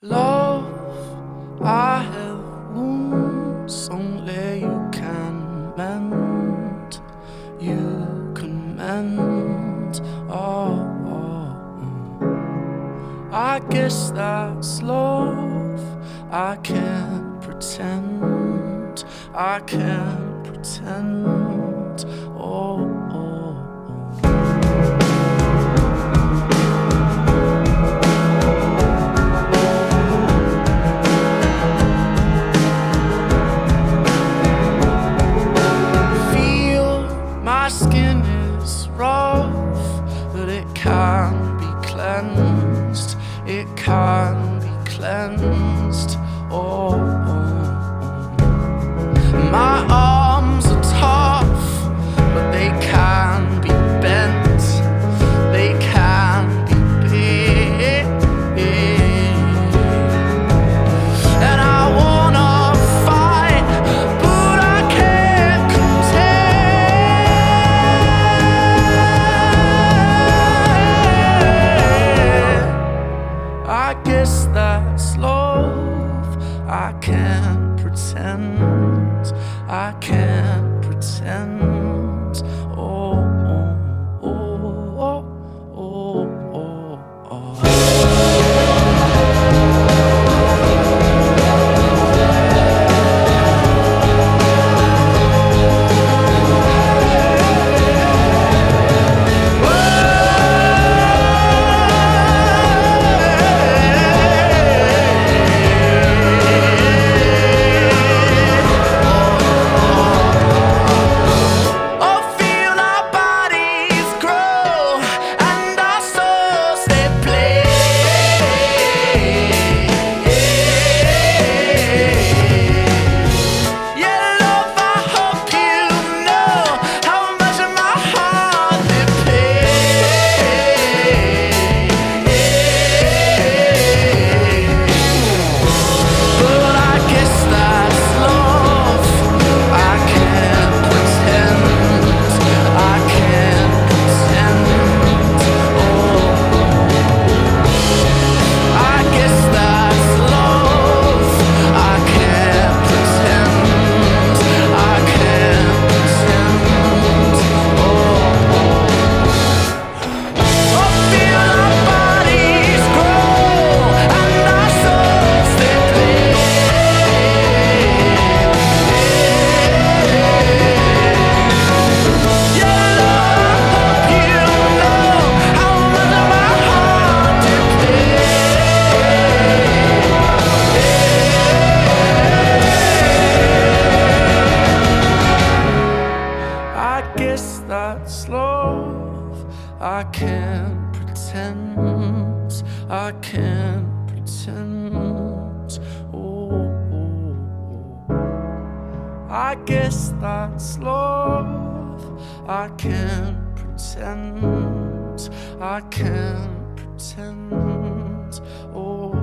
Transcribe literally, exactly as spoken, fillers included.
Love, I have wounds only you can mend. You can mend. Oh, oh, oh. I guess that's love. I can't pretend. I can't pretend. Oh, oh, oh. My skin is rough, but it can be cleansed. It can be cleansed. Oh, oh, oh. My arms are tough, but they can be bent. They can be big. And I wanna fight, but I can't contend. I guess that's love. I can't pretend. I can't pretend. Oh, oh, oh, oh, oh, oh, oh. That's love. I can't pretend. I can't pretend. Oh, oh, oh. I guess that's love. I can't pretend. I can't pretend. Oh.